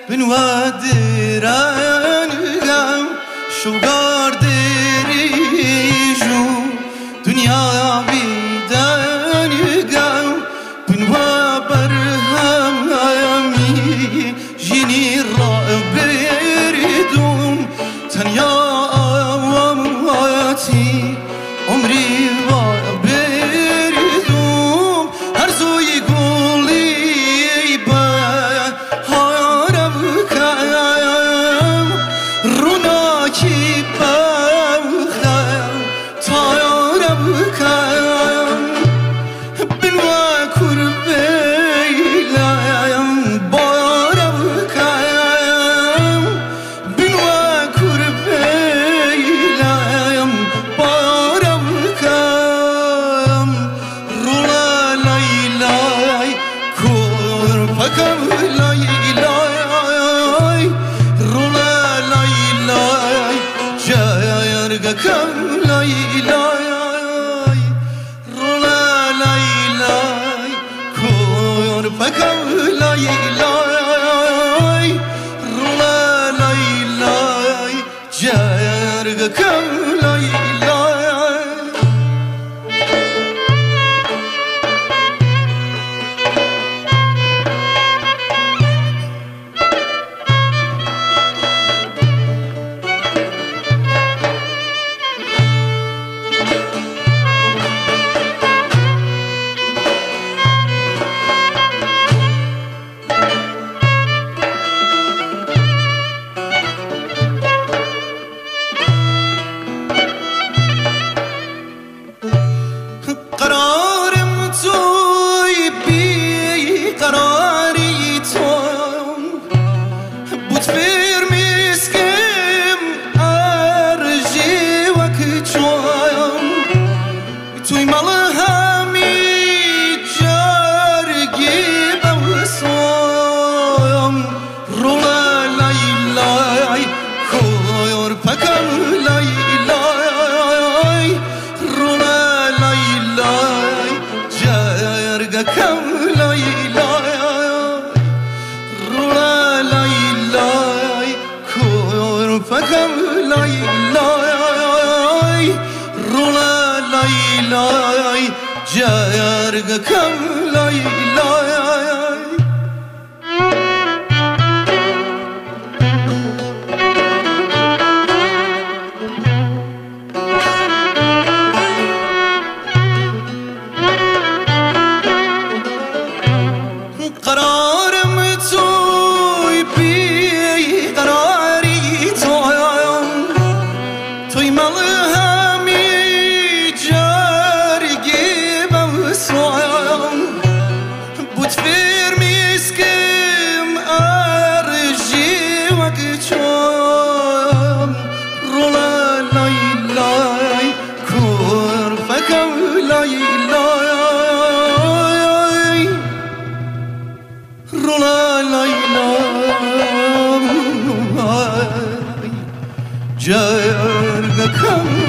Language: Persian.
بنوادرانگم شوگار دریجو دنیا بیدانگم بنوا برهمی جینی را بریدم تنیا آواتی عمری و بریدم هر زوی گلی با هارم کم روناکی بخم تایارم کم بنوا کربیلم بارم کم بنوا کربیلم بارم کم رولا لیلای کرپکم لیلای رولا لیلای جرگکم لیلای رولا لیلای کرپکم لیلای رولا لیلای جرگکم لیلای قرارم توی بی قراری تو بود فرمیسکم ارجی وقت چویم توی مال همی جرگی بوسویم رولا لیلای کور پکم لیلای رولا لیلای جرگکم لیلای رولا لیلای کرپکم لیلای رولا لیلای جرگکم لیلای قرارم توی بی قراری توی مال همی جرگی بوسویم بود فرمیسکم ارجی وقت چویم رولا لیلای کرپکم لیلای رولا لیلای جرگکم